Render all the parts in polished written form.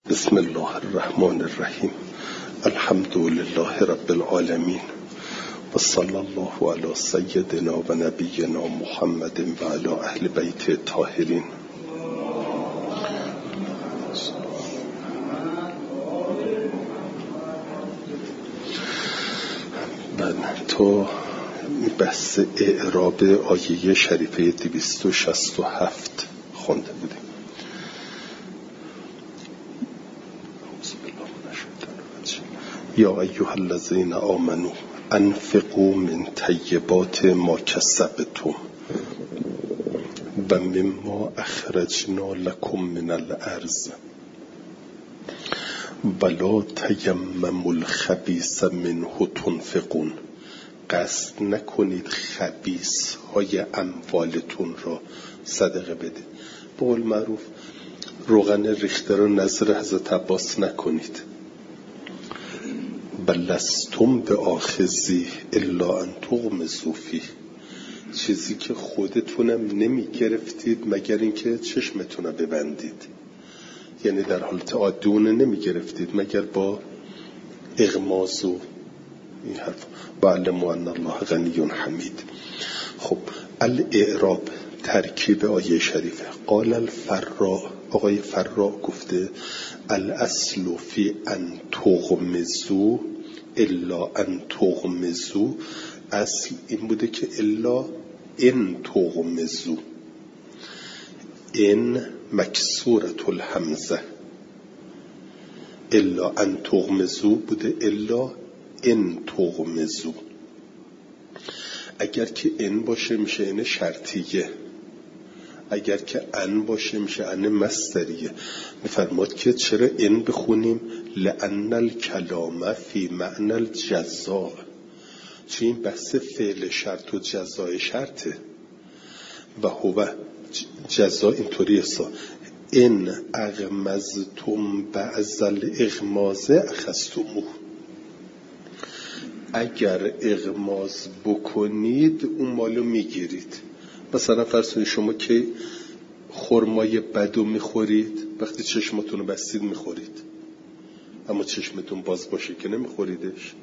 بسم الله الرحمن الرحیم. الحمد لله رب العالمین و صلی الله علی سیدنا و نبینا محمد و علی اهل بیت الطاهرین. تو بحث اعراب آیه شریفه 267 خونده بودیم. یا ایها الذین آمنوا انفقوا من طیبات ما کسبتم و مما اخرجنا لكم من الارض ولا تیمموا الخبیث منه تنفقون. قصد نکنید خبیث های اموالتون را صدقه بدید. به قول معروف روغن ریخته رو نظر حضرت عباس نکنید. بلستم به آخذی الا ان تغمضوا فیه. چیزی که خودتونم نمی گرفتید مگر اینکه چشمتون رو ببندید. یعنی در حالت عادی اون نمی گرفتید مگر با اغماض و این حرف. وعلموا ان الله غنی حمید. خب الاعراب ترکیب آیه شریفه. قال الفراء، آقای فراء گفته الاصل فی ان تغمضوا الا ان تغمضوا، اصل این بوده که الا ان تغمضوا، ان مکسورة الحمزه، الا ان تغمضوا بوده الا ان تغمضوا. اگر که ان باشه میشه ان شرطیه، اگر که ان باشه میشه ان مصدریه. میفرماد که چرا ان بخونیم؟ لأن الکلام فی معنی الجزاء، چون این بحث فعل شرط و جزای شرطه و هو جزا اینطوری هستا ان اغمضتم بعض الاغماض اخذتموه. اگر اغماض بکنید اون مالو میگیرید. مثلا فرض کنید شما که خرمای بدو میخورید، وقتی چشمتون رو بستید میخورید، اما چشمتون باز باشه که نمیخوریدش.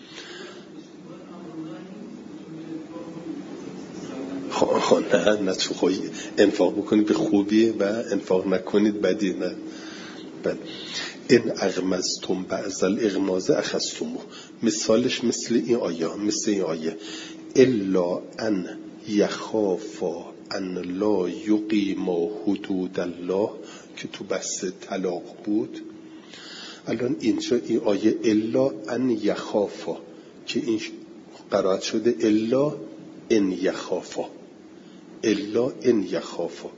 نه چون خواهی انفاق بکنید به خوبی و انفاق نکنید بدی. نه بد. این اغمضتم بعض الاغماض اخذتموه. مثالش مثل این آیه الا ان یخافا ان لا یقیما حدود الله که تو بحث طلاق بود. الان اینجا این آیه الا ان یخافا که این قرائت شده الا ان یخافا، الا ان یخافا.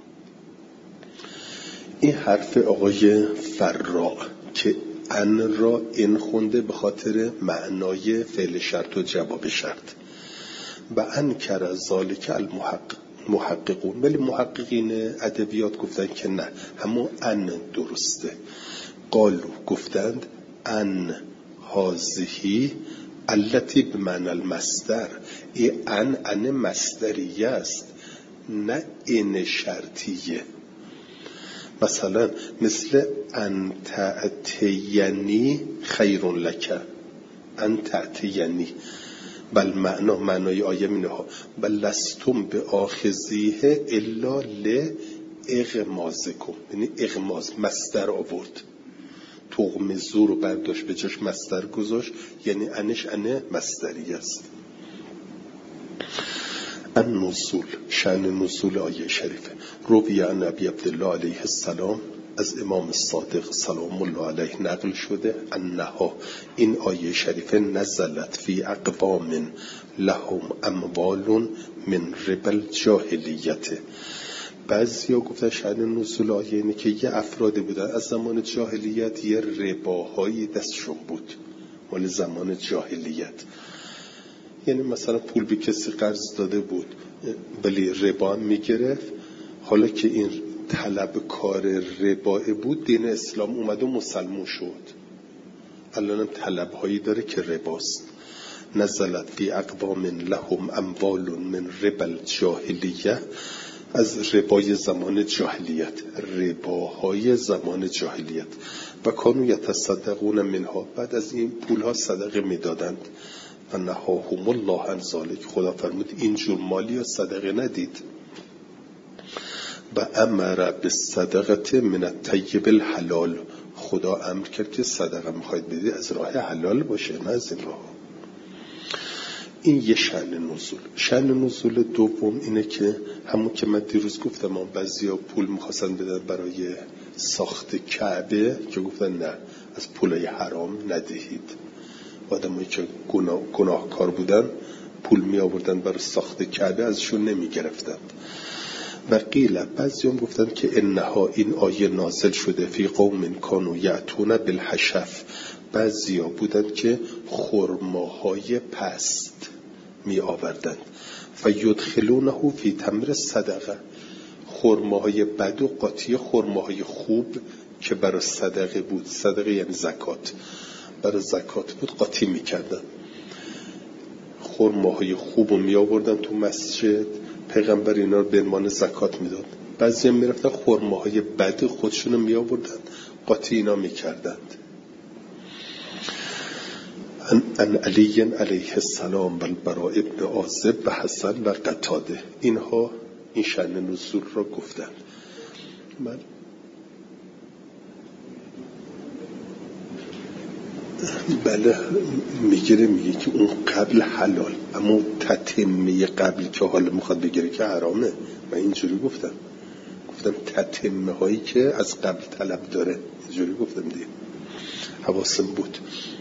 این حرف آقای فراء که ان را ان خونده به خاطر معنای فعل شرط و جواب شرط. و انکر ذالک المحققون، ولی محققین ادبیات گفتن که نه، همون ان درسته. قالو گفتند ان هذه التي بمعنى المصدر، این ان مصدریه است نه ان شرطیه. مثلا مثل ان تأتینی خیر لک، ان تأتینی بل معنای آیه منه بل لستم به آخذیه الا لاغماضکم، یعنی اغماض مصدر آورد. تغمضوا رو برداشت به جاش مصدر گذاشت، یعنی انش ان مصدری است. النزول، شأن نزول آیه شریفه. روی عن ابی عبدالله علیه السلام، از امام صادق سلام الله علیه نقل شده انها، این آیه شریفه نزلت فی اقوام لهم اموال من ربا الجاهلیت. بعضیا گفتن شأن نزول آیه اینه که یه افرادی بودن از زمان جاهلیت یه رباهایی دستشون بود، مال زمان جاهلیت. یعنی مثلا پول به کسی قرض داده بود ولی ربا هم میگرفت. حالا که این طلب کار ربا بود، دین اسلام اومد و مسلمون شد، الان هم طلب هایی داره که رباست. نزلت فی اقوام لهم اموال من ربا الجاهلیه از ربای زمان جاهلیت، رباهای زمان جاهلیت. و کانوا یتصدقون منها، بعد از این پولها صدقه میدادند. و نهاهم الله عن ذلک، خدا فرمود اینجور مالی یا صدقه ندید. و امر بالصدقه من الطیب الحلال، خدا امر کرد که صدقه میخواید بدید از راه حلال باشه، نه از این راه. این یه شأن نزول. شأن نزول دوم اینه که همون که من دیروز گفتم بعضیا پول میخواستن بدن برای ساخت کعبه، که گفتن نه، از پولای حرام ندهید. آدمایی که گناهکار بودن پول می آوردن برای ساخت کعبه، ازشون نمی گرفتند. و قیل، بعضی هم گفتن که انها، این آیه نازل شده فی قوم کانوا یأتون بالحشف، بعضیا بودن که خرماهای پست می آوردند. فیدخلونه فی تمر صدقه، خرماهای بد و قاطی خرماهای خوب که برای صدقه بود، صدقه یعنی زکات، برای زکات بود، قاطی میکردن. خرماهای خوب رو می آوردن تو مسجد، پیغمبر اینا رو به عنوان زکات میداد. بعضی هم میرفتن خرماهای بد خودشون رو می آوردن، قاطی اینا میکردند. ان علی علیه السلام و البراء ابن عازب و حسن و قتاده، اینها این شأن نزول را گفتند. من بله میگه که اون قبل حلال، اما تتمه قبل که حالا میخواد بگیره که حرامه. من اینجوری گفتم تتمه هایی که از قبل طلب داره، اینجوری گفتم دیگه، حواسم بود.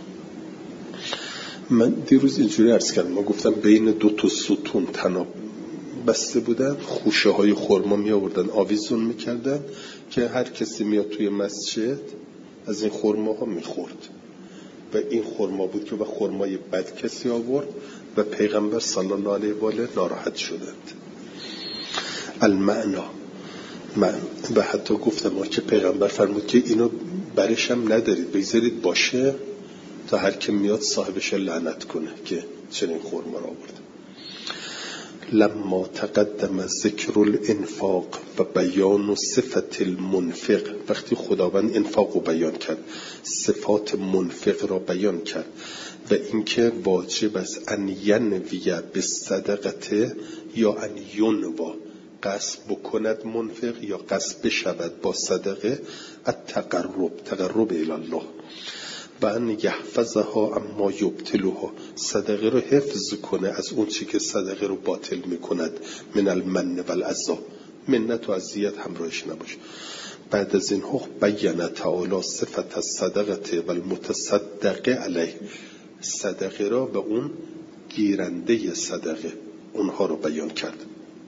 من دیروز اینجوری عرض کردم، ما گفتم بین دو تا ستون تناب بسته بودن، خوشه های خرما می آوردن آویزون میکردن که هر کسی میاد توی مسجد از این خرما ها میخورد. و این خرما بود که با خرمای بد کسی آورد و پیغمبر صلی الله علیه و آله ناراحت شدند. المعنا، و حتی گفتم ما که پیغمبر فرمود که اینو برش هم ندارید، بگذارید باشه تا هر که میاد صاحبش لعنت کنه که چنین خرما را آورد. لما تقدم ذکر الانفاق و بیان صفت المنفق، وقتی خداوند انفاق رو بیان کرد، صفات منفق را بیان کرد و اینکه واجب است ان ینوی بالصدقه یا ان ینوا، قصد بکند منفق یا قصد بشود با صدقه، تقرب الی الله، و ان یحفظها اما یبطلها، صدقه رو حفظ کنه از اون چی که صدقه رو باطل میکند، من المن و الاذی، منت و اذیت همراهش نباشه. بعد از این بیان تعالی صفت الصدقه و المتصدق علیه، صدقه را به اون گیرنده صدقه اونها رو بیان کرد.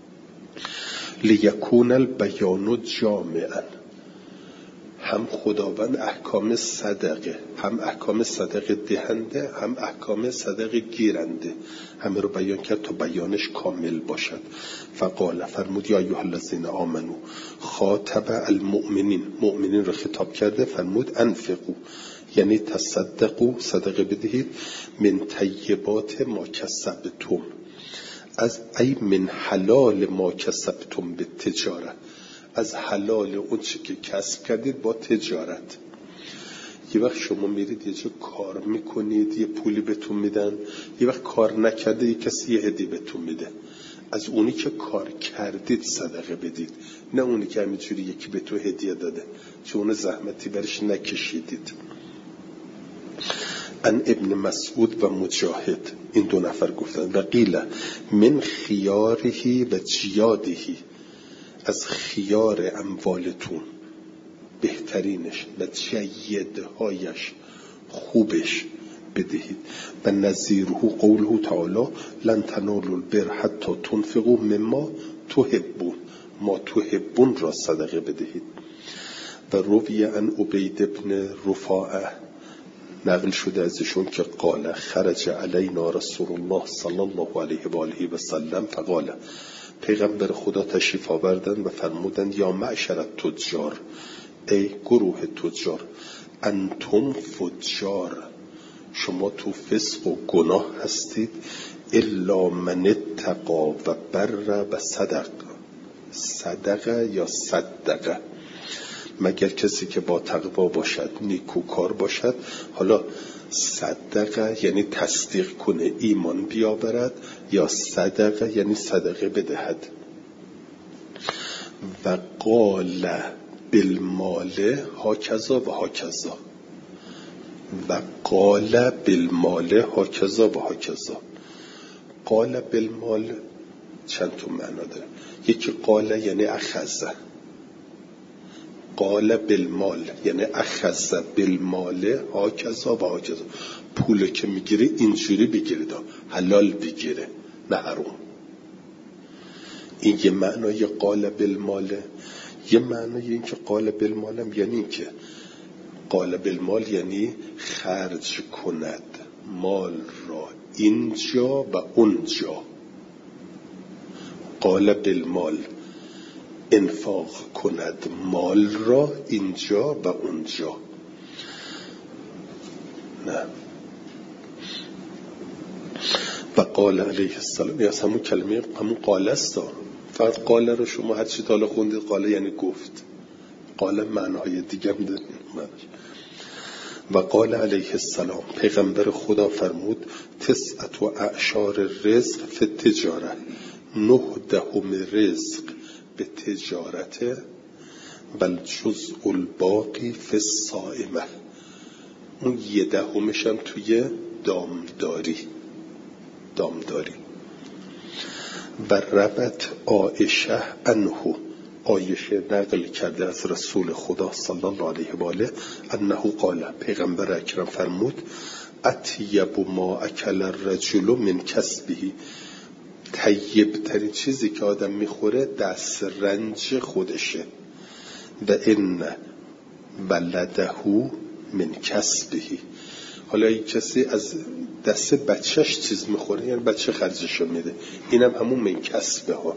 لیکون البیان جامعا، هم خداوند احکام صدقه، هم احکام صدقه دهنده، هم احکام صدقه گیرنده، همه رو بیان کرد تا بیانش کامل باشد. فقال، فرمود یا ایها الذین آمنو، خاطب المؤمنین، مؤمنین رو خطاب کرده، فرمود انفقوا، یعنی تصدقوا، صدقه بدهید، من طیبات ما کسبتم، از ای من حلال ما کسبتم به تجارت، از حلال اون چی که کسب کردید با تجارت. یه وقت شما میرید یه جا کار میکنید، یه پولی بهتون میدن، یه وقت کار نکرده یه کسی یه هدیه بهتون میده، از اونی که کار کردید صدقه بدید، نه اونی که همینجوری یکی به تو هدیه داده چون اون زحمتی برش نکشیدید. ان ابن مسعود و مجاهد، این دو نفر گفتن، و قیل من خیارهی و جیادهی، از خیار اموالتون بهترینش و جیدهایش خوبش بدهید. و نظیره قوله تعالی لن تنالوا البر حتی تنفقوا مما تحبون، ما تحبون را صدقه بدهید. و روی عن عبید ابن رفاعه، نقل شده ازشون که قال خرج علینا رسول الله صلی الله علیه و آله و سلم فقال، پیغمبر خدا تشریف آوردن و فرمودند یا معشر التجار، ای گروه تجار، انتم فجار، شما تو فسق و گناه هستید، الا من اتقا و بر و صدق، صدقه یا صدقه، مگر کسی که با تقوا باشد نیکوکار باشد. حالا صدقه یعنی تصدیق کنه، ایمان بیاورد، یا صدقه یعنی صدقه بدهد. و قال بالمال هاکذا و هاکذا، و قال بالمال هاکذا و هاکذا. قال بالمال چند تا معنا داره. یکی قال یعنی اخذ، قال بالمال یعنی اخذ بالمال هاکذا و هاکذا، پول که میگیره اینجوری بگیره، حلال بگیره نه حرام. این یه معنای قال بالماله. یه معنای این که قال بالمالم یعنی این که قال بالمال یعنی خرج کند مال را اینجا و اونجا. قال بالمال انفاق کند مال را اینجا و اونجا. نه. و قال علیه السلام، یا همون کلمه همون قال است. فقط قال رو شما هر چی تا حالا خوندید قال یعنی گفت، قال معنای دیگه هم داره. و قال علیه السلام، پیغمبر خدا فرمود تسعت و اعشار رزق فی التجاره، 9 رزق به تجارت، بل جزء الباقی فی الصائمه، اون 10 هم توی دامداری. و ربط عایشه عنه، عایشه نقل کرده از رسول خدا صلی الله علیه و آله انه قال، پیغمبر اکرم فرمود اطیب ما اکل الرجل من کسبه، طیب ترین چیزی که آدم میخوره دست رنج خودشه. و ان ولده من کسبه، حالا این کسی از دست بچهش چیز میخوره یعنی بچه خرجشو میده، اینم همون من کسبه ها.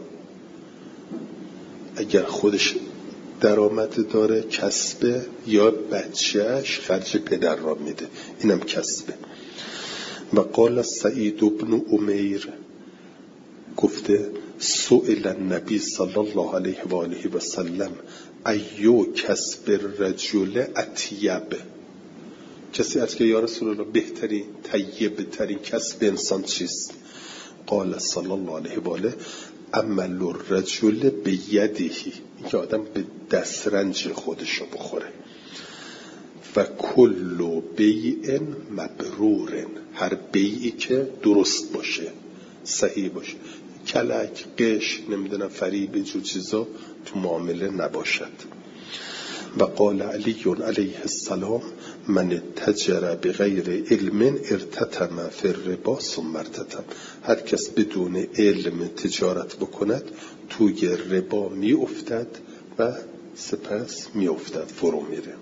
اگر خودش درآمد داره کسبه، یا بچهش خرج پدر را میده، اینم کسبه. و قال سعید بن امیر گفته سئل النبی صلی الله علیه و آله و سلم ایو کسب الرجل اطیب، کسی از که یا رسول الله بهترین طیب ترین کسب انسان چیست؟ قال صلی الله علیه و آله عمل الرجل بیده، که آدم به دسترنج خودشو بخوره. و کل بیع مبرور، هر بیعی که درست باشه، صحیح باشه، کلک، قش، نمیدونم فریب، اینجور چیزا تو معامله نباشد. و قال علی علیه السلام من تجر بغیر علم ارتتم فی الربا ثم ارتتم، هر کس بدون علم تجارت بکند توی ربا می افتد و سپس می افتد، فرو میره.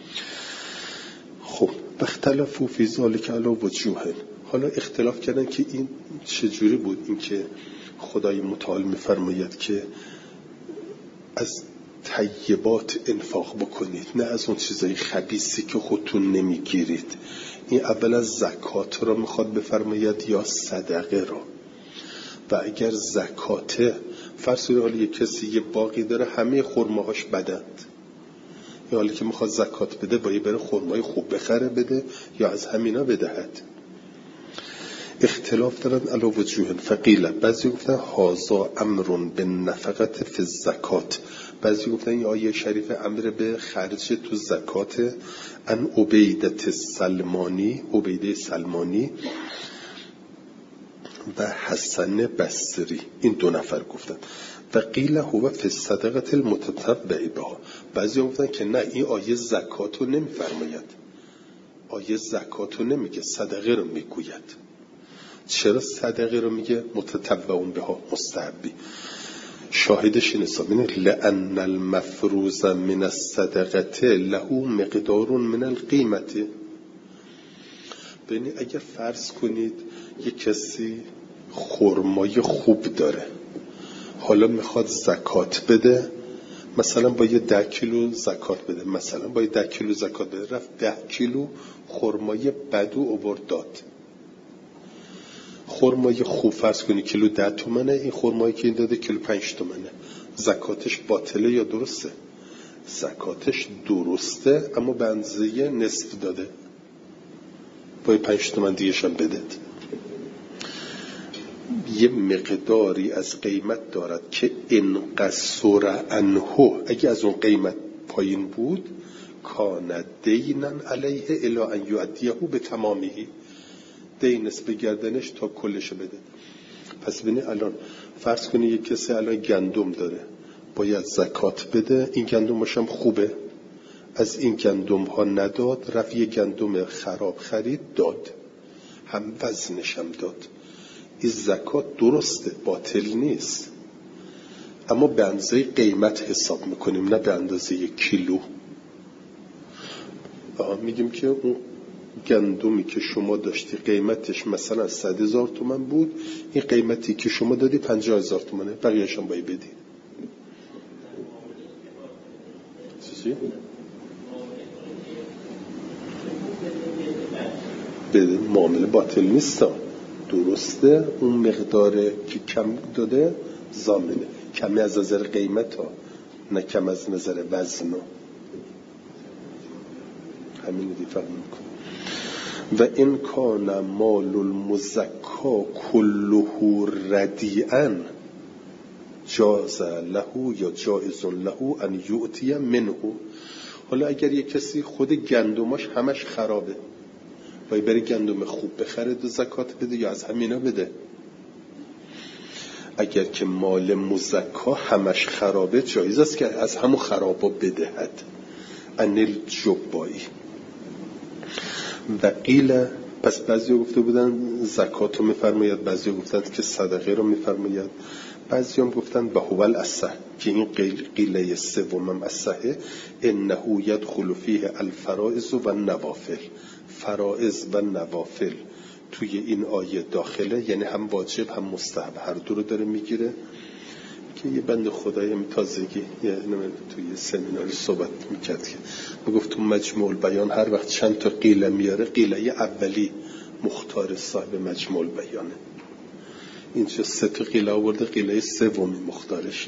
خب اختلافو فی ذلک علی وجوه، حالا اختلاف کردن که این چجوری بود. این که خدای متعال میفرماید که از طیبات انفاق بکنید، نه از اون چیزای خبیثی که خودتون نمیگیرید. این اولا زکات را میخواد بفرماید یا صدقه را. و اگر زکاته، فرض کنید حالا یک کسی یه باغی داره همه خرماهاش بدند، یا حالی که میخواد زکات بده باید بره خرمای خوب بخره بده یا از همینا بدهد. اختلاف دارن علی وجوه. فقیل، بعضی گفتن هازا امرون به نفقت فی الزکات، بعضی گفتن این آیه شریف امر به خرج تو زکات. ان عبیده سلمانی و حسن بصری، این 2 نفر گفتن. و قیل هو فی الصدقه المتتبع بها، بعضی گفتن که نه، این آیه زکاتو نمیفرماید، آیه زکاتو نمیگه، صدقه رو میگوید. چرا صدقه رو میگه؟ متتبعون بها، مستحبی. شاهدش این حسابینه لأن المفروض من الصدقه له مقدار من القیمت. ببینید اگر فرض کنید یک کسی خرمای خوب داره، حالا میخواد زکات بده، مثلا با یه 10 کیلو زکات بده، مثلا با یه 10 کیلو زکات بده، رفت 10 کیلو خرمای بدو آورد داد. خرمای خوب فرض کنی کیلو 10 تومنه، این خرمایی که این داده کیلو 5 تومنه. زکاتش باطله یا درسته؟ زکاتش درسته، اما به اندازه نصف داده، باید 5 تومن دیگه هم بده. یه مقداری از قیمت دارد که انقصر عنه، اگه از اون قیمت پایین بود، کان دینا علیه الی ان یؤدیه به تمامیه، دینس به گردنش تا کلش بده. پس ببینید الان فرض کنید یک کسی الان گندم داره، باید زکات بده، این گندمش هم خوبه، از این گندم ها نداد، رفت یه گندم خراب خرید داد، هم وزنش هم داد، این زکات درسته، باطل نیست، اما به اندازه قیمت حساب میکنیم، نه به اندازه کیلو. میگیم که اون گندمی که شما داشتی قیمتش مثلا 100,000 تومان بود، این قیمتی که شما دادی 50,000 تومانه، بقیه‌اش هم باید بدی. چی؟ بده، معامله باطل نیست، درسته، اون مقدار که کم داده ضامنه، کمی از نظر قیمت ها، نه کم از نظر وزن ها. همین دی فهم میکنه. و این کان مال المزکا کله ردیئا جاز له یا جائز له ان یؤتی منه. حالا اگر یک کسی خود گندماش همش خرابه، باید بری گندم خوب بخره و زکات بده یا از همینا بده؟ اگر که مال مزکا همش خرابه، جایز است که از همون خرابا بدهد. انیل جبایی و قیل. پس بعضی گفته بودن زکات رو میفرماید، بعضی گفتند که صدقه رو میفرماید، بعضی هم گفتند به هو الاصح، که این قیله سوم اصحه، انه یدخل فیه الفرائض و النوافل. فرائض و نوافل توی این آیه داخله، یعنی هم واجب هم مستحب، هر دو رو داره میگیره. که یه بند خدای تازگی توی سمیناری صحبت میکرد که میگفت تو مجموع البیان هر وقت چند تا قیله میاره، قیله اولی مختار صاحب مجموع البیانه، اینجا 3 تا قیله آورده، قیله سومی مختارشه.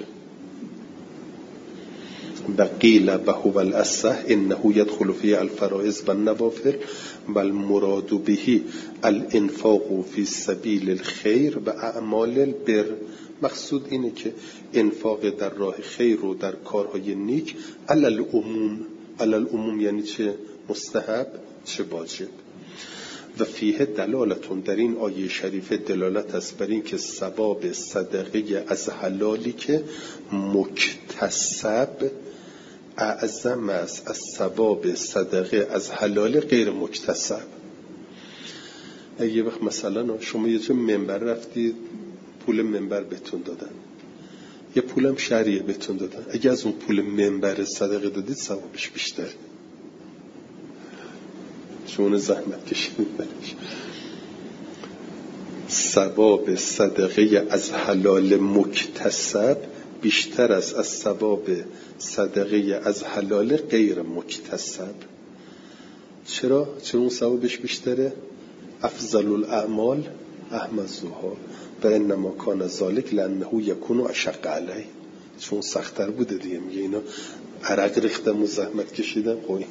و قیل به هو الاصح انه یدخل فی الفرائض و النوافل و المراد به الانفاق فی سبیل الخیر و اعمال البر. مقصود اینه که انفاق در راه خیر و در کارهای نیک علی العموم یعنی چه مستحب چه واجب. و فیه دلالتون، در این آیه شریفه دلالت است بر این که ثواب صدقه از حلالی که مکتسب اعظم است از ثواب صدقه از حلال غیر مکتسب. اگه وقت مثلا شما یه جا منبر رفتید، پول منبر بهتون دادن، یه پولم شهریه بهتون دادن، اگه از اون پول منبر صدقه دادید ثوابش بیشتر، چون زحمت کشیدید برش. ثواب صدقه از حلال مکتسب بیشتر است از ثواب صدقه از حلال غیر مکتسب. چرا اون ثوابش بیشتره؟ افضل الاعمال احمدها و انما کان ذلک لانه یکون اشق علیه، چون سخت‌تر بوده دیگه. میگه اینا عرق ریختم و زحمت کشیدم. قوی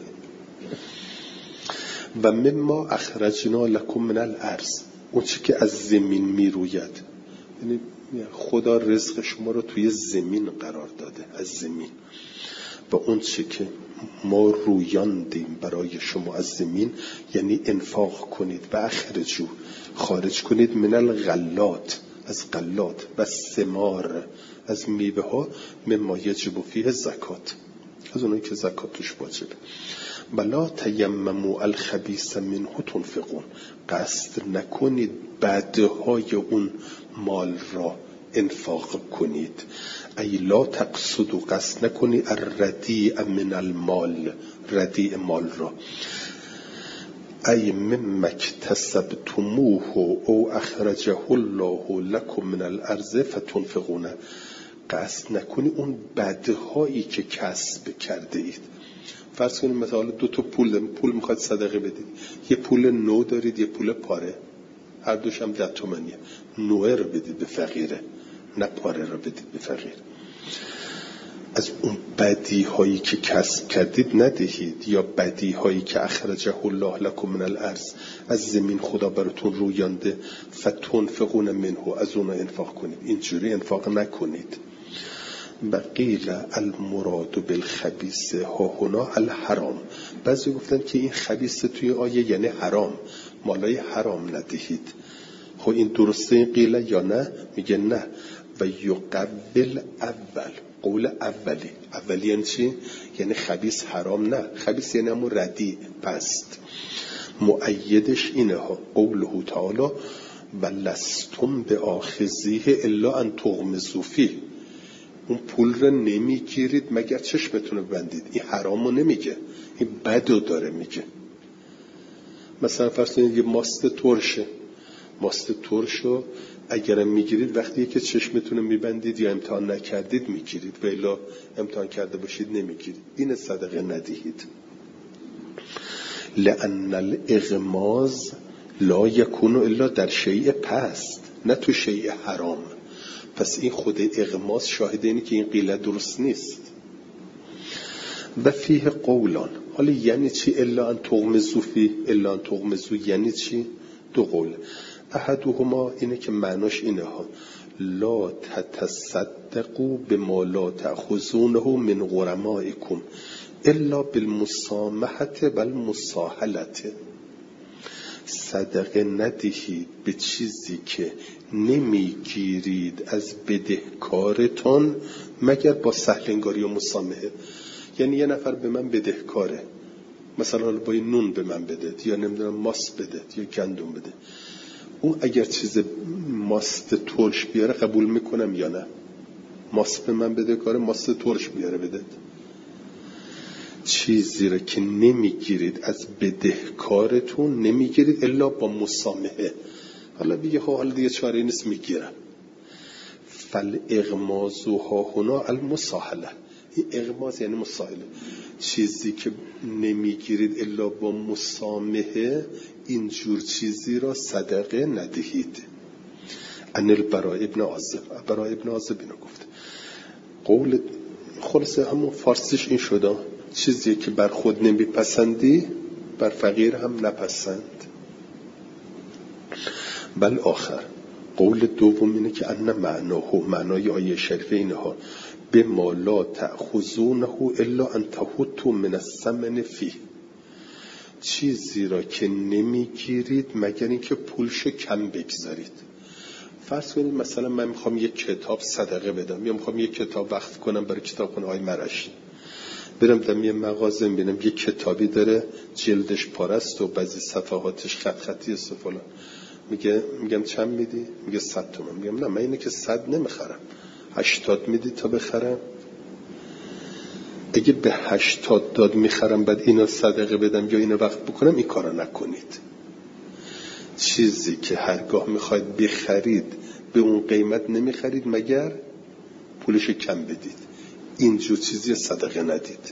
و مما اخرجنا لکم من الارض، اون چی که از زمین میروید، یعنی خدا رزق شما رو توی زمین قرار داده، از زمین، و اون چی که ما رویاندیم برای شما از زمین، یعنی انفاق کنید و اخرجو خارج کنید من الغلات از غلات و ثمار از میوه ها، مما یجب فیه زکات، از اونایی که زکات توش واجبه. بلا تیمموا الخبیث منه تنفقون، قصد نکنید بدهای اون مال را انفاق کنید. ای لا تقصدوا، قصد نکنید الردیء من المال، ردیء مال را. ای مما اکتسبتموه او اخرجه الله لکم من الارض فتنفقون، قصد نکنید اون بدهایی که کسب کرده اید. فرض کنید مثلا 2 تا پول میخواید صدقه بدید، یه پول نو دارید یه پول پاره، هر دوش هم 10 تومانیه، نوه رو بدید به فقیره، نه پاره رو بدید به فقیر. از اون بدی هایی که کسب کردید ندهید، یا بدی هایی که اخرجه الله لکم من الارض، از زمین خدا براتون رویانده، فتنفقون منه، از اون انفاق کنید. اینجوری انفاق نکنید. بقیل المراد بالخبیث ها هنا الحرام. بعضی گفتن که این خبیث توی آیه یعنی حرام، مالای حرام ندهید. خب این درسته این قیله یا نه؟ میگه نه. و یقبل اول، قول اولی یعنی چی؟ یعنی خبیث حرام نه، خبیث یعنی همون ردی پست. مؤیدش اینه ها، قوله تعالی و لستم به آخذیه الا ان تغمضوا فیه. اون پول رو نمیگیرید مگر چشمتون رو ببندید. این حرامو نمیگه، این بدو داره میگه. مثلا فرض کنید یه ماست ترشه، ماست ترشو اگرم میگیرید وقتی که چشمتون رو میبندید یا امتحان نکردید میگیرید، و الا امتحان کرده باشید نمیگیرید. این صدقه ندهید. لأن الاغماز لا یکون الا در شیء پست، نه تو شیء حرام. پس این خود اغماز شاهد اینه که این قیله درست نیست. و فیه قولان. حالا یعنی چی الا ان تغمضوا فیه؟ الا ان تغمضوا یعنی چی؟ دو قول. احدهما اینه که معناش اینه ها، لا تتصدقوا بما لا تأخذونه من غرمائكم الا بالمسامحة والمساهلة. صدقه ندهید به چیزی که نمیگیرید از بدهکارتان مگر با سهلنگاری و مسامحه. یعنی یه نفر به من بدهکاره، مثلا با نون به من بده، یا نمیدونم ماست بده یا گندم بده، اون اگر چیز ماست ترش بیاره قبول میکنم یا نه؟ ماست به من بده کاره، ماست ترش بیاره بده. چیزی را که نمیگیرید از بدهکارتون نمیگیرید الا با مسامحه. حالا بگه حالا دیگه چاره نیست میگیرم. فالاغماز ها هنا المساهله. این اغماز یعنی مساهله. چیزی که نمیگیرید الا با مسامحه، اینجور چیزی را صدقه ندهید. ان البراء ابن عازب، براء ابن عازب اینو گفت. قول خلاصه همون فارسیش این شده، چیزی که بر خود نمیپسندی بر فقیر هم نپسند. بل آخر قول دوم اینه که ان معنای آیه شریفه اینه ها، به ما لا تأخذونه الا ان تحطوا من الثمن فیه. چیزی را که نمیگیرید مگر اینکه پولشو کم بگذارید. فرض کنید مثلا من میخوام یک کتاب صدقه بدم، یا میخوام یک کتاب وقف کنم برای کتابخونه های مرشی، برم دم یه مغازه ببینم یک کتابی داره جلدش پاره است و بعضی صفحاتش خط خطی است و فلان، میگم چند میدی؟ میگه 100 تومن. میگم نه، من اینه که 100 نمیخرم، 80 میدی تا بخرم. اگه به 80 داد میخرم بعد اینو صدقه بدم یا اینو وقف بکنم، این کارا نکنید. چیزی که هرگاه میخواید بخرید به اون قیمت نمیخرید مگر پولش کم بدید. اینجور چیزی صدقه ندید.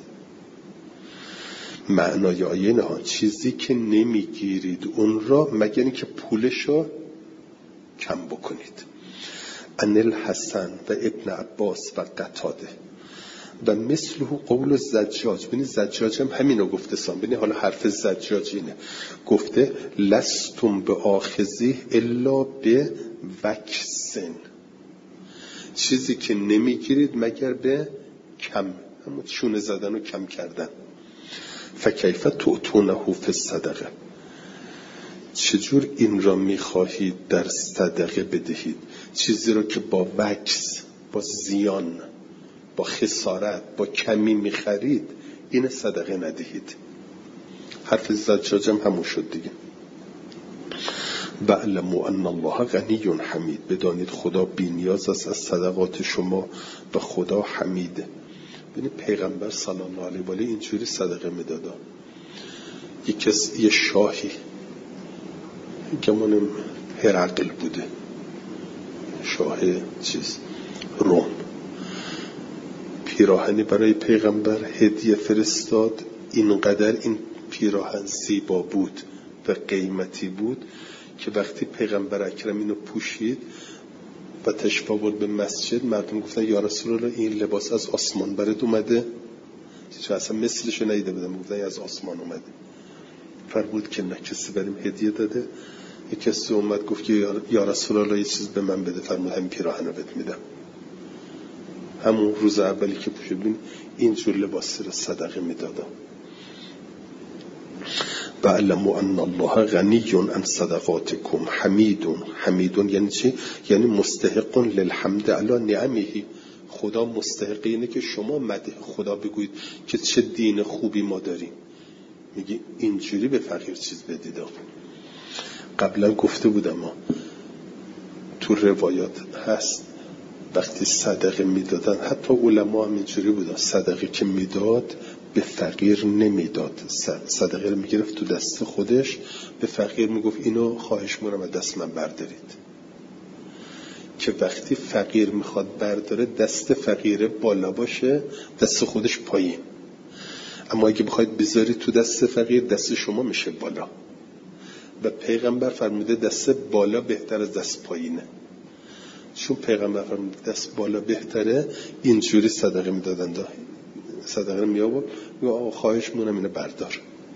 معنای آیه نه، چیزی که نمیگیرید اون را مگر اینکه پولشو کم بکنید. ان الحسن و ابن عباس و قتاده و مثله قول زجاج. ببینید زجاج هم همینو گفته سام. ببینید حالا حرف زجاج اینه، گفته لستم به آخذی الا به وکسن. چیزی که نمیگیرید مگر به کم، همون چونه زدن و کم کردن. فکیف تعطونه فی الصدقه. چجور این را میخواهید در صدقه بدهید؟ چیزی را که با وکس، با زیان، با خسارت، با کمی میخرید، این صدقه ندهید. حرف زجاجم همون شد دیگه. وَاعْلَمُوا أَنَّ اللَّهَ غَنِیٌّ حمید. بدانید خدا بی‌نیاز است از صدقات شما و خدا حمیده. ببینید پیغمبر صلی الله علیه و آله اینجوری صدقه میداد. یه شاهی گمان هرقل بوده، شاه روم، پیراهنی برای پیغمبر هدیه فرستاد. اینقدر این پیراهن زیبا بود و قیمتی بود که وقتی پیغمبر اکرم اینو پوشید و تشریف آورد به مسجد، مردم گفتن یا رسول الله این لباس از آسمان برات اومده؟ چه اصلا مثلشو ندیده بودم. گفتن از آسمان اومده. فرمود که نه، کسی بریم هدیه داده. یک کسی اومد گفت که یا رسول الله یه چیز به من بده. فرمود همین پیراهنو بهت میدم. همون روز اولی که پوشیدین اینجور لباسی رو صدقه میدادم. و علموا ان الله غنی عن صدقاتکم حمید یعنی چی؟ یعنی مستحق للحمد علی نعمه. خدا مستحق اینه که شما مدح خدا بگویید که چه دین خوبی ما داریم. میگی اینجوری به فقیر چیز بدید. قبلا گفته بودم ما تو روایات هست وقتی صدقه میدادن، حتی علما هم اینجوری بودن، صدقه که میداد به فقیر نمیداد، صدقه رو میگرفت تو دست خودش، به فقیر میگفت اینو خواهش می‌کنم از دست من بردارید. که وقتی فقیر میخواد برداره دست فقیره بالا باشه، دست خودش پایین. اما اگه بخواید بذارید تو دست فقیر، دست شما میشه بالا. و پیغمبر فرموده دست بالا بهتر از دست پایینه. چون پیغمبر فرموده دست بالا بهتره، اینجوری صدقه میدادن. صدقه رو میآورد میگه آقا خواهش می‌کنم اینو بردار،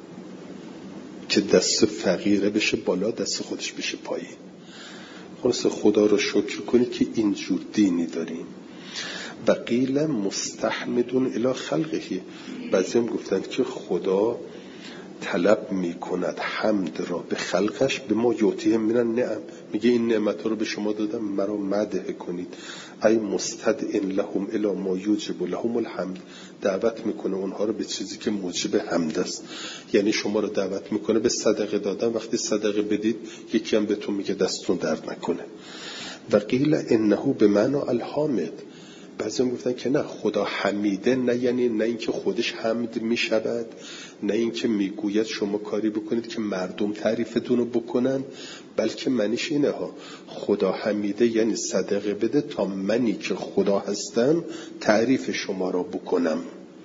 که دست فقیره بشه بالا، دست خودش بشه پایین. خلاص خدا رو شکر کنید که اینجور دینی داریم. و قیل مستحمدون الی خلقه. بعضی هم گفتن که خدا طلب میکند حمد را به خلقش به ما یعطیهم من النعم. میگه این نعمت رو به شما دادم مرا مدح کنید. ای مستدعن لهم الی ما یوجب لهم الحمد. دعوت میکنه اونها رو به چیزی که موجب حمد است. یعنی شما رو دعوت میکنه به صدقه دادن. وقتی صدقه بدید یکی هم بهتون میگه دستتون درد نکنه. و قیل انه بمعنی الحامد. بعضی هم گفتن که نه، خدا حمیده نه، یعنی نه اینکه خودش حمد میشود، نه اینکه میگوید شما کاری بکنید که مردم تعریفتون رو بکنن، بلکه معنیش اینه ها، خدا حمیده یعنی صدقه بده تا منی که خدا هستم تعریف شما را بکنم.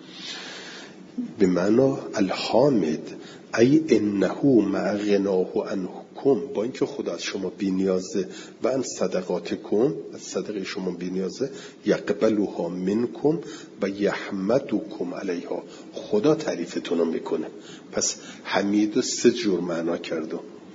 به معنی الحامد ای انه مع غناه عنکم، با اینکه خدا از شما بی‌نیازه، و ان صدقاتکم، از صدقه شما بی‌نیازه، یقبلها منکم و یحمدکم علیها، خدا تعریفتون رو میکنه. پس حمید و 3 جور معنا کرده.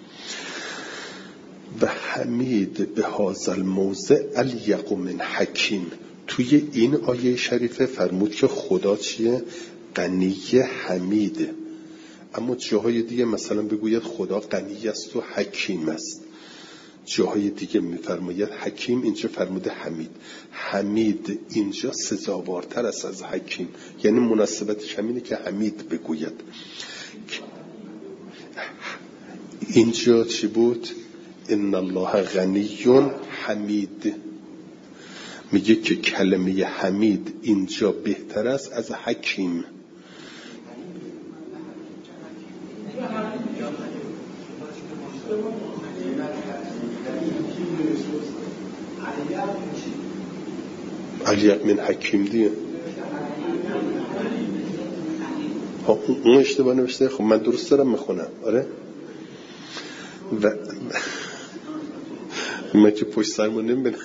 و حمید به هذا الموضع الیق من حکیم. توی این آیه شریفه فرمود که خدا چیه؟ غنی حمیده. اما جاهای دیگه مثلا بگوید خدا غنی است و حکیم است. جاهای دیگه میفرماید حکیم، اینجا فرموده حمید. حمید اینجا سزاوارتر است از حکیم، یعنی مناسبتش همینه که حمید بگوید. اینجا چی بود؟ ان الله غنی حمید. میگه که کلمه حمید اینجا بهتر است از حکیم. الیق من حکیم دیگه. اون اشتباه نوشته. خب من درست دارم میخونم. آره و من که پشت سرمون نمیبینم.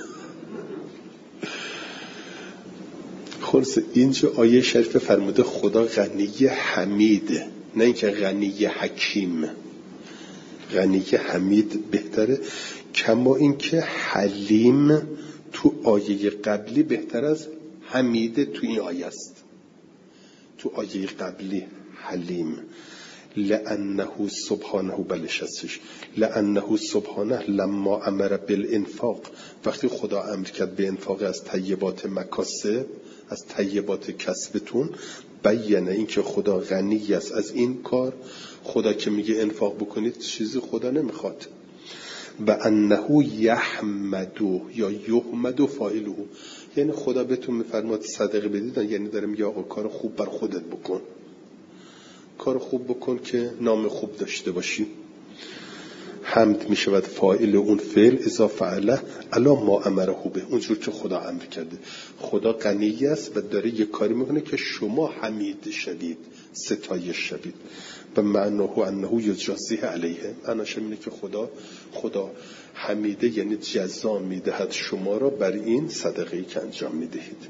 خلاص اینجا آیه شریف فرموده خدا غنی حمیده، نه اینکه غنی حکیم. غنی حمید بهتره. کما اینکه حلیم تو آیه قبلی بهتر از حمیده تو این آیه است. تو آیه قبلی حلیم لأنه سبحانه بلش هستش. لأنه سبحانه لما امر بالانفاق، وقتی خدا امر کرد به انفاق از طیبات مکاسب، از طیبات کسبتون، بیانه این که خدا غنی است از این کار. خدا که میگه انفاق بکنید چیزی خدا نمیخواد. و انه یحمدو یا یحمدو فاعله، یعنی خدا بهتون میفرماد صدقه بدید، یعنی داره میگه آقا کار خوب بر خودت بکن، کار خوب بکن که نام خوب داشته باشی. حمد میشود فاعل اون فعل اذا فعله الا ما امره به، اونجور که خدا امر کرده. خدا غنی است و داره یه کاری میکنه که شما حمید شدید، ستایش شوید. و معناه انه یجازیه علیه، معناش اینه که خدا حمیده یعنی جزا میدهد شما را بر این صدقه‌ای که انجام میدهید.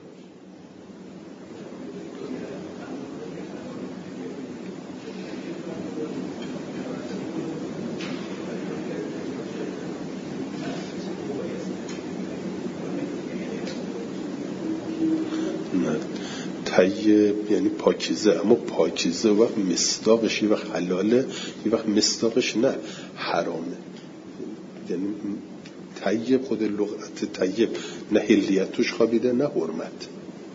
طیب یعنی پاکیزه، اما پاکیزه وقت مصداقش یه وقت حلاله، یه وقت مصداقش نه حرامه. یعنی طیب خود لغت طیب نه حلیت توش خوابیده نه حرمت.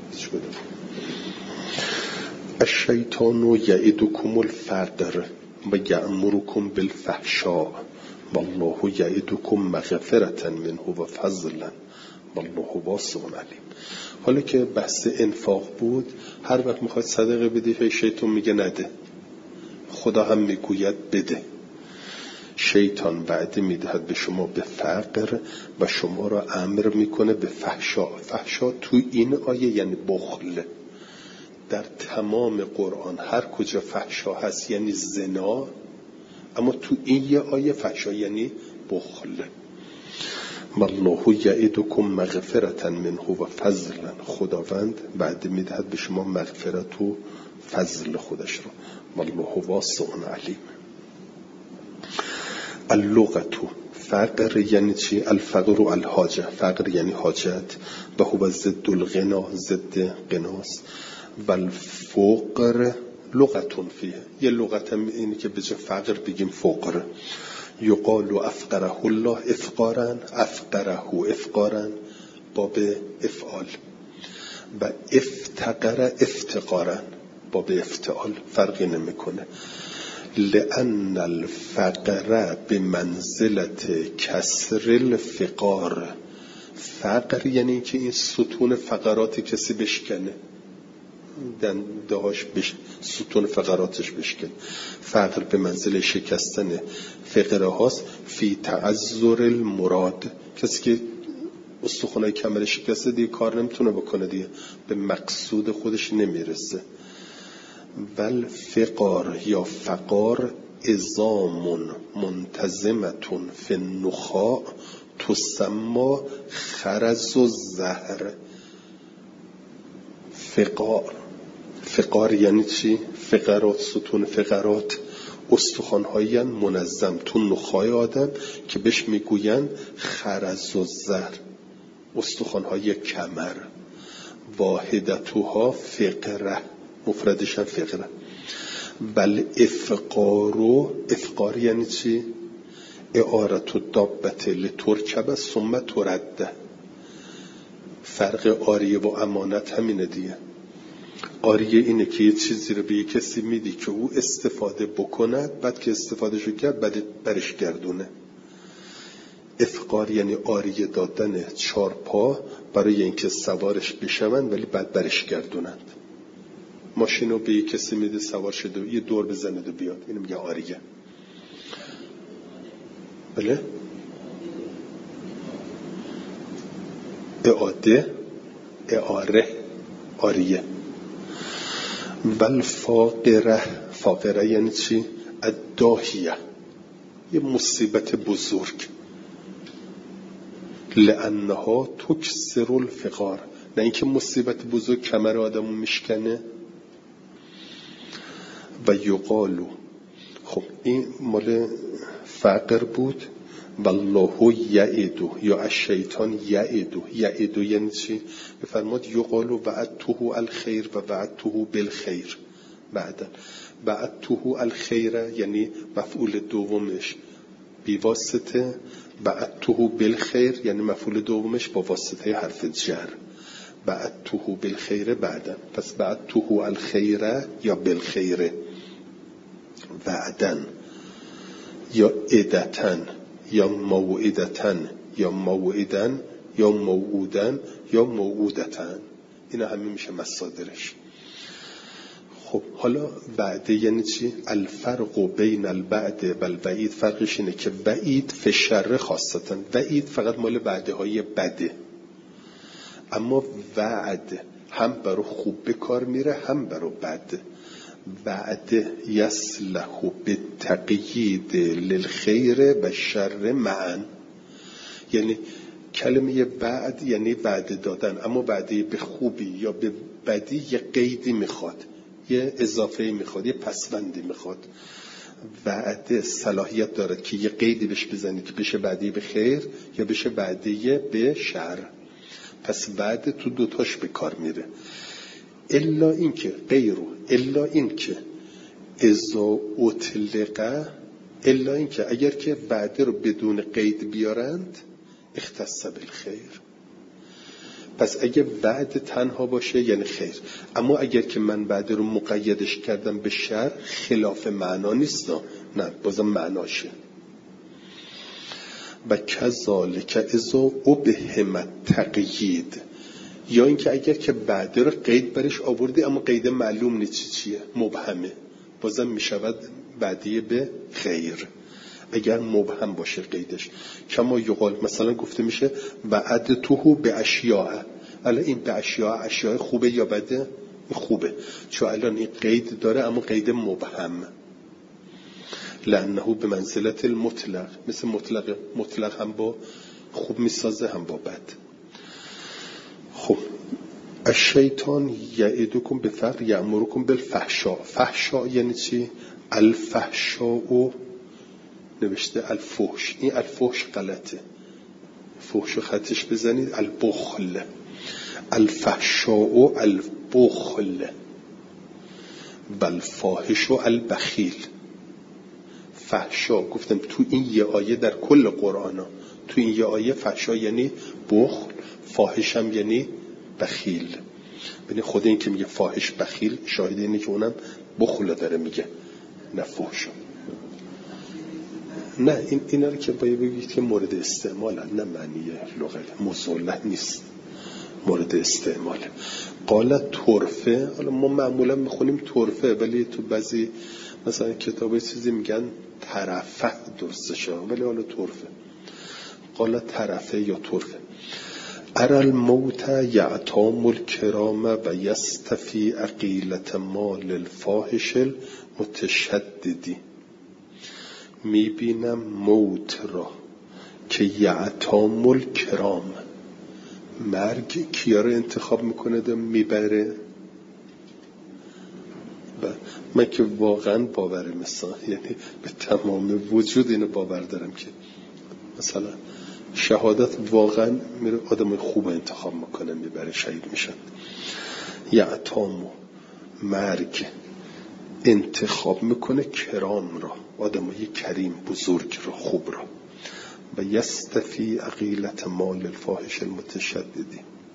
الشیطان یعدکم الفقر و یأمرکم بالفحشاء والله یعدکم مغفرة منه و فضلا والله واسع علیم. حالا که بحث انفاق بود، هر وقت میخواید صدقه بدی شیطان میگه نده، خدا هم میگوید بده. شیطان وعده میدهد به شما به فقر و شما را امر میکنه به فحشا. فحشا تو این آیه یعنی بخل. در تمام قرآن هر کجا فحشا هست یعنی زنا، اما تو این یه آیه فحشا یعنی بخل. والله یعدکم مغفرة منه و فضلا، خداوند وعده میدهد به شما مغفرت و فضل خودش را. والله واسع علیم. اللغتو، فقر یعنی چی؟ الفقر و الحاجه، فقر یعنی حاجت و هو ضد الغنا، ضد غناست. و الفقر لغتون فیه، یه لغت هم اینه که به جای فقر بگیم فقر. یقال افقره الله افقارا، افقره افقارا باب افعال، و افتقر افتقارا باب افتعال، فرقی نمیکنه. لأن الفقر بمنزلت کسر الفقار، فقر یعنی که این ستون فقراتی کسی بشکنه، دندهاش ستون فقراتش بشکن. فقر به منزل شکستن فقره هاست. فی تعذر المراد، کسی که استخوانای کمر شکسته دیگه کار نمیتونه بکنه، دیگه به مقصود خودش نمیرسه. ول فقار یا فقار عظام منتظمتون فی النخاع تسمى خرز الزهر. فقار یعنی چی؟ فقرات، ستون فقرات استخوان‌هایی منظم تو نخاع آدم که بهش میگوین خرز الزهر، استخوان‌های کمر. واحدتها فقره، مفردش هم فقره. بل افقار یعنی چی؟ اعارت الدابة لترکب ثم ترده. فرق آریه و امانت همینه دیگه. آریه اینه که یه چیزی رو به یه کسی میدی که او استفاده بکند، بعد که استفادهشو کرد بعد برش گردونه. افقار یعنی آریه دادن 4 پا برای اینکه سوارش بشوند ولی بعد برش گردونند. ماشینو به یه کسی میده سوار شده و یه دور بزنه و بیاد، اینو میگه آریه. بله؟ اعاره آریه. بل فاقره یعنی چی؟ الداهیه، یه مصیبت بزرگ. لانها تکسر الفقار، نه اینکه مصیبت بزرگ کمر آدمو میشکنه. و یقالو، خب این مال فقر بود. والله یعدو یا الشیطان یعدو یعنی چی؟ بفرماد یقالو وعدته الخیر و وعدته بالخیر. وعدته الخیر یعنی مفعول دومش بیواسطه، وعدته بالخیر یعنی مفعول دومش با واسطه حرف جر. وعدته بالخیر بعدن، پس وعدته الخیر یا بالخیر، وعدن یا عدتن یا موعدتن یا موعدن یا موعودن یا موعودتن، اینا همه میشه مصادرش. خب حالا وعده یعنی چی؟ الفرق بین الوعد و الوعید، فرقش اینه که وعید فشر خاصتا، وعید فقط مال وعده های بده، اما وعد هم برای خوب به کار میره هم برای بد. وعده یصلح بالتقیید للخیر و شر معا. یعنی کلمه بعد یعنی وعده دادن، اما وعده به خوبی یا به بدی یه قیدی میخواد، یه اضافه میخواد، یه پسوندی میخواد. وعده صلاحیت دارد که یه قیدی بهش بزنی که بشه وعده به خیر یا بشه وعده به شر. پس وعده تو دوتاش به کار میره. الا اینکه غیرو، الا اینکه اذا اطلقه، الا اینکه اگر که وعده رو بدون قید بیارند اختص بالخیر. پس اگه وعده تنها باشه یعنی خیر، اما اگر که من وعده رو مقیدش کردم به شر خلاف معنا نیست، نه بازم معناشه. و کذالک اذا ابهم التقیید، یا اینکه اگر که وعده رو قید برش آوردی اما قید معلوم نیست چیه، مبهمه، بازم میشود وعده به خیر اگر مبهم باشه قیدش. کما یقال، مثلا گفته میشه وعدته به اشیاء. الان این به اشیاء خوبه یا بده؟ خوبه، چون الان این قید داره اما قید مبهم. لانه به منزلت المطلق، مثل مطلق هم با خوب میسازه هم با بد. خب الشیطان یعدکم بفقر یأمرکم بالفحشاء. فحشاء یعنی چی؟ الفحشاء نوشته الفحش، این الفحش غلطه، فحش رو خطش بزنید البخل. الفحشاء البخل والفاحش البخیل. فحشا گفتم تو این یه آیه در کل قرآن ها، تو این یه آیه فحشا یعنی بخل، فاحش هم یعنی بخیل. ببین خود این که میگه فاحش بخیل شاهد اینه که اونم بخل داره میگه، نه فحشا. نه اینا رو که باید بگید که مورد استعماله، نه معنی لغت مصالح نیست، مورد استعماله. قالت طرفه، حالا ما معمولا میخونیم طرفه ولی تو بعضی مثلا کتابه چیزی میگن طرفه درستشه، ولی حالا طرفه. قالت طرفه یا طرفه. ارى الموت یعتام الکرام و یستفی عقیلة مال الفاحش المتشددی. میبینم موت را که یعتام الکرام، مرگ کیا رو انتخاب میکنه و میبره. و من که واقعا باوره، مثلا یعنی به تمام وجود اینو باور دارم که مثلا شهادت واقعا میره آدم خوب انتخاب میکنه میبره، شهید میشن. یعتام، مرگ انتخاب میکنه کرام را، آدمای کریم بزرگ را، خوب را. و یستفی عقیلة مال الفاحش المتشددی.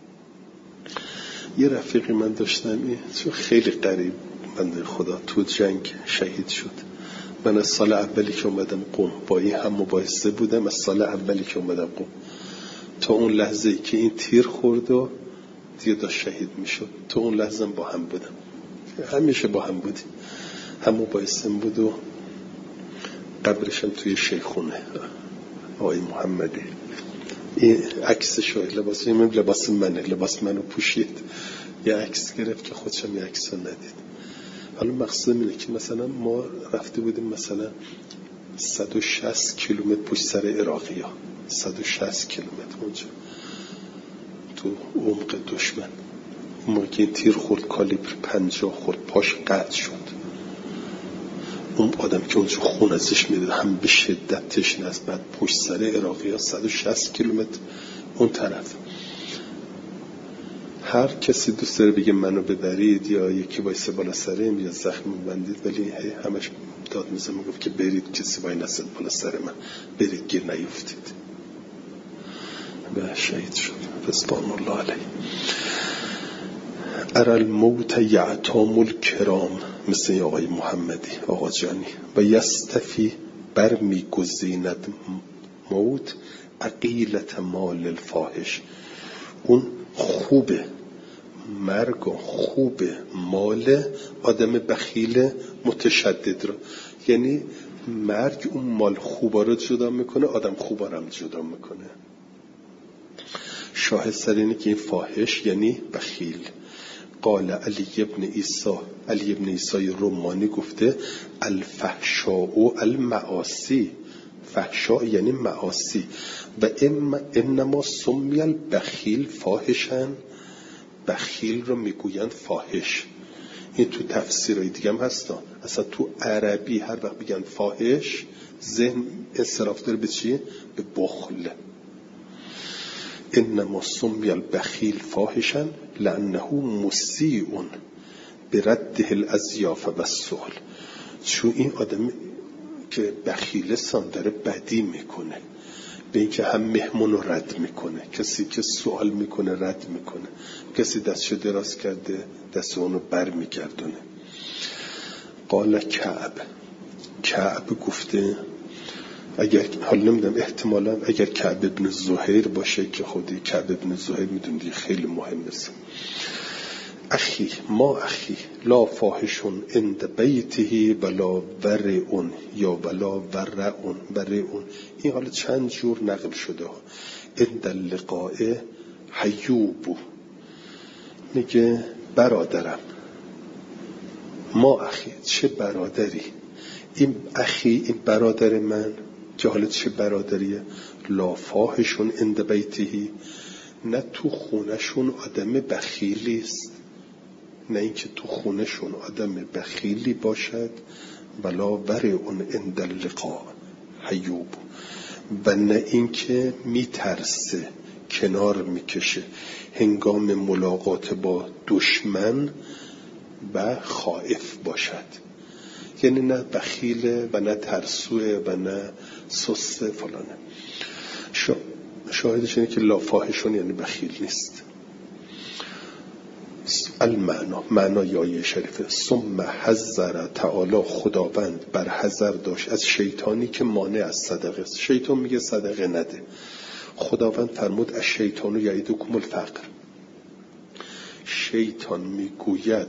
یه رفیقی من داشتم، چون خیلی قریب بنده خدا تو جنگ شهید شد. من از سال اولی که اومدم قم با این هم مباحثه بودم، از سال اولی که اومدم قم تا اون لحظه ای که این تیر خورد و دیگه داشت شهید میشد، تا اون لحظه با هم بودم، همیشه با هم بودیم، هم مباحثه بود. و قبرشم توی شیخونه آقای محمدی. این عکس شوی لباس منو پوشید، یه عکس گرفت که خودشم یه عکس رو ندید. حالا مقصودم اینه که مثلا ما رفته بودیم مثلا 160 کیلومتر پشت سر عراقی ها، 160 کیلومتر اونجا تو عمق دشمن. موقع این تیر خورد کالیبر 50 خورد، پاش قطع شد. اون آدم که اونجا خون ازش میده هم به شدت تشنه است، بعد پشت سر عراقی ها 160 کیلومتر اون طرف. هر کسی دوست داره بگه منو ببرید یا یکی وایسه بالا سرم یا زخم بندید، ولی همش داد میزه میگفت که برید، کسی وای نسد بالا سر من، برید گیر نیفتید. و شهید شد رضوان الله علیه. ارى الموت یعتام الکرام، مثل آقای محمدی آقا جانی. و یستفی برمی گزیند موت عقیلة مال الفاحش. اون خوبه، مرگ خوبه، مال آدم بخیل متشدد رو، یعنی مرگ اون مال خوبا رو جدا میکنه، آدم خوبا رو هم جدا میکنه. شاهد سر اینه که این فاحش یعنی بخیل قال علی ابن عیسی رومانی گفته الفحشاء المعاصی، فحشا یعنی معاصی. و انما سمی البخیل فاحشا، بخیل رو میگویند فاحش. این تو تفسیرهای دیگه هم هستا. اصلا تو عربی هر وقت بگن فاحش ذهن انصراف داره به چی؟ به بخل. انما سمی البخیل فاحشا لانه مسیء برده الاضیاف و السؤال. چون این آدم که بخیلستان داره بدی میکنه، به این که هم مهمون رو رد میکنه، کسی که سوال میکنه رد میکنه، کسی دستشو دراز کرده دست اونو بر میگردونه. قال کعب گفته، اگر حال نمیدونم احتمالا اگر کعب ابن زهیر باشه که خودی کعب ابن زهیر میدونی خیلی مهمه. اخی لا فاحشون عند بیته ولا ورعون یا ولا ورعون. این حالا چند جور نقل شده ها. عند اللقاء حیوب میگه برادرم، ما اخی چه برادری، این اخی این برادر من که حالا چه برادریه. لا فاحشون عند بیته، نه تو خونشون آدم بخیلی است، نه اینکه تو خونشون آدم بخیلی باشد. ولا ورعون عند اللقاء حیوب، و نه اینکه میترسه کنار میکشه هنگام ملاقات با دشمن و خائف باشد. یعنی نه بخیله و نه ترسوه و نه سسته فلانه. شاهدش اینه که لا فاحشون یعنی بخیل نیست. معنای آیه شریفه ثم حذر تعالی، خداوند بر حذر داشت از شیطانی که مانع از صدقه است. شیطان میگه صدقه نده، خداوند فرمود از شیطان یعیدکم الفقر. شیطان میگوید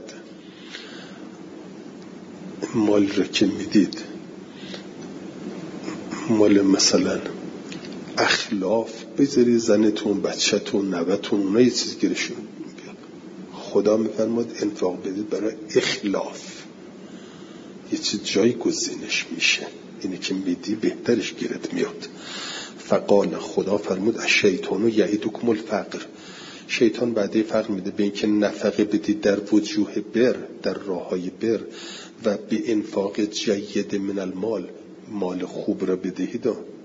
مال رو که میدید، مال مثلا اخلاف بذاری زنتون بچه‌تون نوه‌تون اونا یه چیز گیرشون، خدا میفرماد انفاق بدید برای اخلاف، یه چیز جای گزینش میشه، اینی که میدی بهترش گیرت میاد. فقال خدا فرمود از شیطانو یعیدکم الفقر. شیطان بعده فرق میده به این که نفقه بدید در وجوه بر، در راههای بر، و به انفاق جید من المال، مال خوب را بدهید.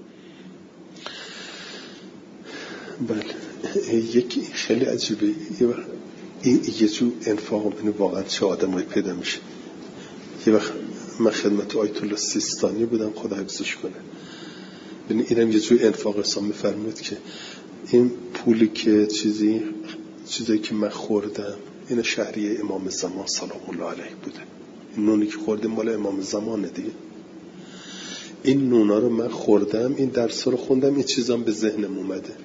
بله یکی خیلی عجیبه، یه جور انفاق بینه واقعا چه آدمایی پیدا میشه. یه وقت من خدمت آیت الله سیستانی بودم، خدا حفظش کنه، ببین اینم یه جور انفاق حساب میفرمود که این پولی که چیزی که من خوردم این شهریه امام زمان سلام الله علیه بوده، این نونی که خوردم مال امام زمانه دیگه، این نونا رو من خوردم، این درس رو خوندم، این چیزام به ذهنم اومده.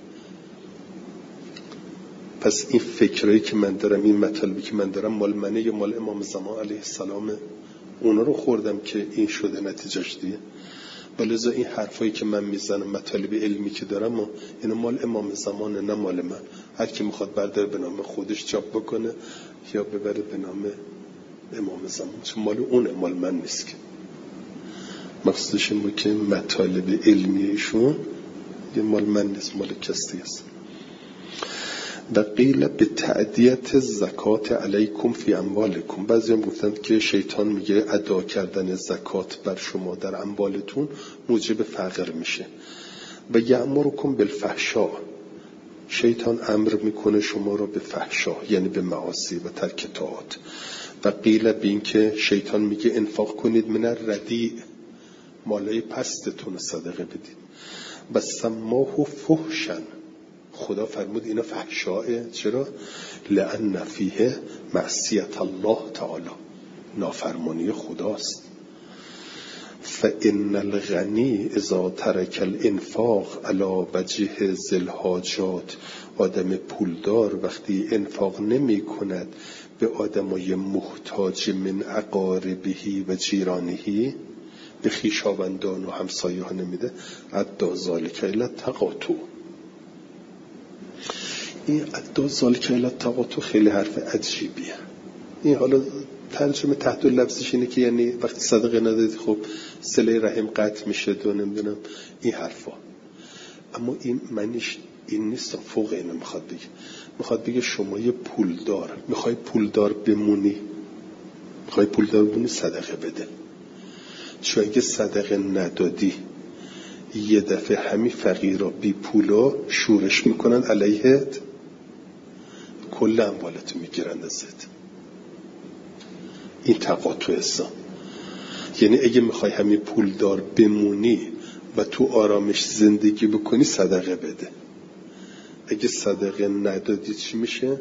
پس این فکرایی که من دارم، این مطالبی که من دارم مال منه یا مال امام زمان علیه السلامه؟ اونا رو خوردم که این شده نتیجهش دیگه. ولذا این حرفایی که من میزنم، مطالب علمی که دارم، اینا مال امام زمانه نه مال من. هر کی میخواد برداره به نام خودش چاپ بکنه یا ببره به نام امام زمان، چون مال اونه، مال من نیست. که مقصودش این بود که مطالب علمیشون یه مال من نیست، مال کسی است. و قیل به تعدیت زکات علیکم فی اموالکم. بعضی هم گفتند که شیطان میگه ادا کردن زکات بر شما در اموالتون موجب فقر میشه. و یأمرکم بالفحشاء، شیطان امر میکنه شما را به فحشا یعنی به معاصی و ترک طاعات. و قیل به این که شیطان میگه انفاق کنید من الردیء، مالای پستتون صدقه بدید. و سماه فحشا، خدا فرمود اینا فحشاه. چرا؟ لأن فیه معصیت الله تعالی، نافرمانی خداست. فإن الغنی اذا ترک الانفاق علی وجه ذی الحاجات، آدم پولدار وقتی انفاق نمی کند به آدمای محتاج من اقاربهی و جیرانهی، به خویشاوندان و همسایه ها نمیده، ادی ذلک الی تقاطع، این ادعا ذالک الی التقاطع خیلی حرف عجیبیه. این حالا ترجمه تحت لفظش اینه که یعنی وقتی صدقه ندادی خب صله رحم قطع میشه و نمیدونم این حرفا. اما این معنیش این نیست، فوق اینو میخواد بگه شما یه پولدار میخوای پولدار بمونی صدقه بده. چون اگه صدقه ندادی یه دفعه همین فقیرا بی پولا شورش میکنن علیهت، کل اموالتو میگیرن ازت. این تقاطع اسلام. یعنی اگه میخوای همین پولدار بمونی و تو آرامش زندگی بکنی صدقه بده. اگه صدقه ندادی چی میشه؟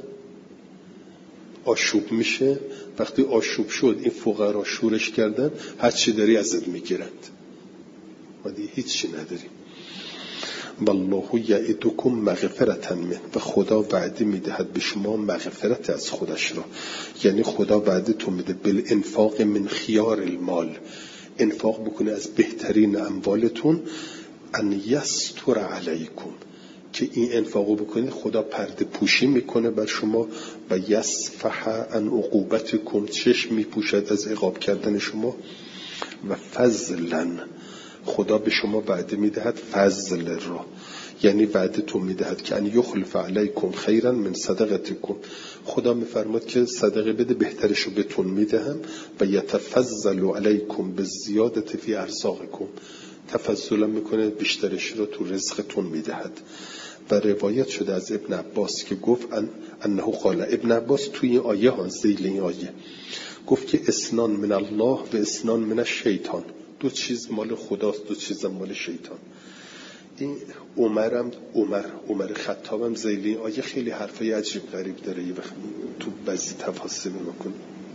آشوب میشه. وقتی آشوب شد این فقرا شورش کردن، هر چی داری ازت میگیرند و دیگه هیچی نداری. والله یعدکم مغفرة منه، و خدا وعده میدهد به شما مغفرت از خودش را. یعنی خدا وعده تو میده بالانفاق من خیار المال، انفاق بکنه از بهترین اموالتون. ان یستر علیکم، که این انفاقو بکنید خدا پرده پوشی میکنه بر شما. و یصفح عن عقوبتکم، چشم میپوشد از عقاب کردن شما. و فضلا، خدا به شما وعده میدهد فضل را، یعنی وعده تو میدهد که ان یخلف علیکم خیرا من صدقتکم، خدا میفرماد که صدقه بده بهترشو بهتون میدهم. و یتفضل علیکم بالزیادة فی ارزاقکم، تفضل میکنه بیشترش رو تو رزقتون میدهد. و روایت شده از ابن عباس که گفت انه قال، ابن عباس توی این آیه ها ذیل این آیه گفت که اسنان من الله و اسنان من الشیطان، دو چیز مال خداست، دو چیز مال شیطان. این عمر خطابم ذیل این آیه خیلی حرفای عجیب غریب داره. یه وقت تو بعضی تفاصیل میکنه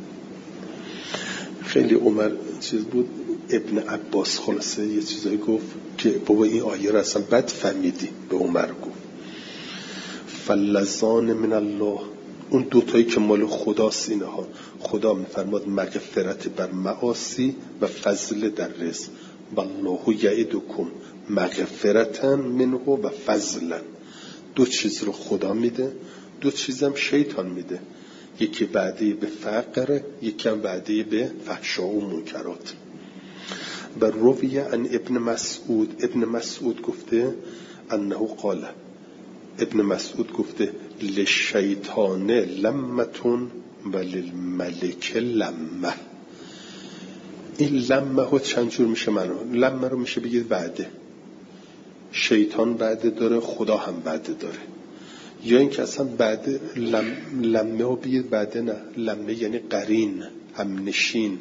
خیلی عمر چیز بود. ابن عباس خلاصه یه چیزایی گفت که بابا این آیه رو اصلا بد فهمیدی. به عمر گفت فلزان من الله، اون دوتایی که مال خداست اینها. خدا میفرماد مغفرت بر معاصی و فضل در رزق. والله یعدکم مغفرتا منه و فضلا، دو چیز رو خدا میده، دو چیزم شیطان میده. یکی وعده به فقر، یکی هم وعده به فحشا و منکرات. و رویه ان ابن مسعود گفته انه قال، ابن مسعود گفته للشیطان لمتون و للملک لمه. این لمه ها چند جور میشه منو؟ لمه رو میشه بگید وعده، شیطان وعده داره، خدا هم وعده داره. یا این که اصلا بعد لمه ها بگید وعده نه، لمه یعنی قرین، همنشین،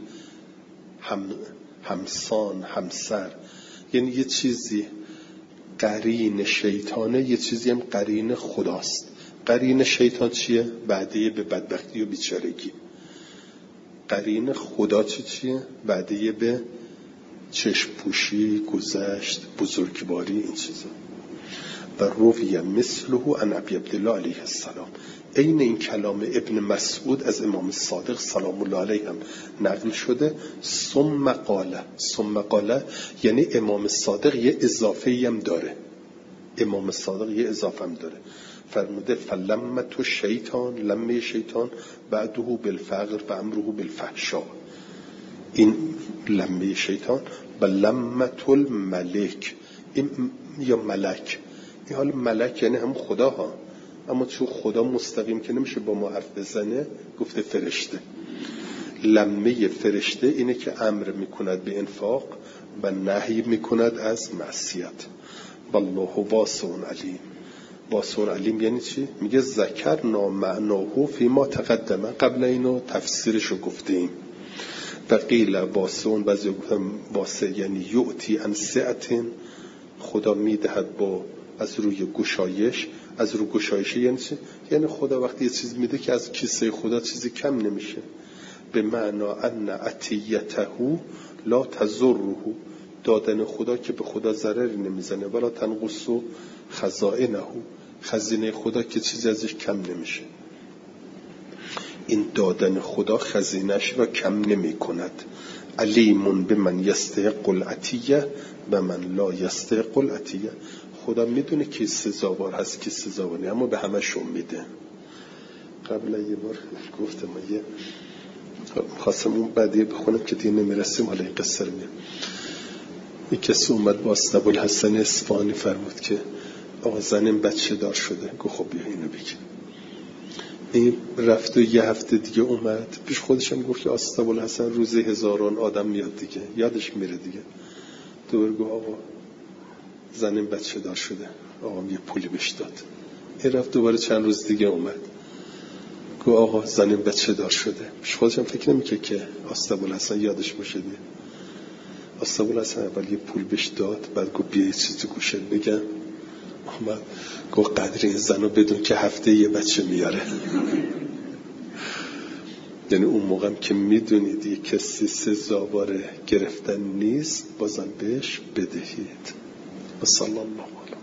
همسان، همسر. یعنی یه چیزی قرین شیطانه، یه چیزی هم قرین خداست. قرین شیطان چیه؟ وعده به بدبختی و بیچارگی. قرین خدا چیه؟ وعده به چشم پوشی، گذشت، بزرگواری، این چیزا. و رویه مثله عن ابی عبدالله علیه السلام. این کلام ابن مسعود از امام صادق سلام الله علیه هم نقل شده. ثم قال یعنی امام صادق یه اضافه هم داره. امام صادق یه اضافه هم داره. فرموده فلمت شیطان، لمه شیطان بعده بالفقر و امره بالفحشاء. این لمه شیطان. و لمت الملک، این یا ملک، این حال ملک یعنی هم خدا ها، اما چون خدا مستقیم که نمیشه با ما حرف بزنه گفته فرشته. لمه فرشته اینه که امر میکند به انفاق و نهی میکند از معصیت. والله واسع علیم. واسع علیم یعنی چی؟ میگه ذکرنا معناه فی ما تقدمه، قبل اینو تفسیرشو گفتیم. و قیل واسع، بعضی گفتن واسع یعنی یعطی عن سعت، خدا میدهد با از روی گشایش. از روی گشایش یعنی چی؟ یعنی خدا وقتی یه چیز میده که از کیسه خدا چیزی کم نمیشه. به معنا ان عطیته لا تضره، دادن خدا که به خدا ضرری نمیزنه. ولا تنقص خزائنه، خزینه خدا که چیزی ازش کم نمیشه. این دادن خدا خزینه‌اش را کم نمی کند. علیمون به من یستحق العطیه و من لا یستحق العطیه. خدا میدونه کی سزاوار هست کی سزاوار نیست، اما به همشون میده. قبل یه بار گفتم یه خواستم اون بعدی بخونم که دیگه نمیرسیم، حالا این قصه رو میگم. یک کسی اومد با اسطبوالحسن اصفهانی فرمود که آقا زنم بچه دار شده. گفت خب بیا اینو بگی. این رفت و یه هفته دیگه اومد پیش خودشم گفت که اسطبوالحسن روزی هزاران آدم میاد دیگه، یادش میره دیگه. دوباره گفت آقا زنم بچه دار شده. آقا یه پولی بهش داد. این رفت دوباره چند روز دیگه اومد گفت آقا زنم بچه دار شده. پیش خودشم فکر نمی‌کرد که اسطبوالحسن یادش باشه دیگه. اسطبوالحسن اول یه پول بهش داد، بعد گفت بیا یه چیزی گوشت بگم. اومد گفت قدر این زنو بدون که هفته یه بچه میاره. یعنی اون موقعم که میدونید یه کسی سزاوار گرفتن نیست، بازم بهش بدهید. و صلی الله علیه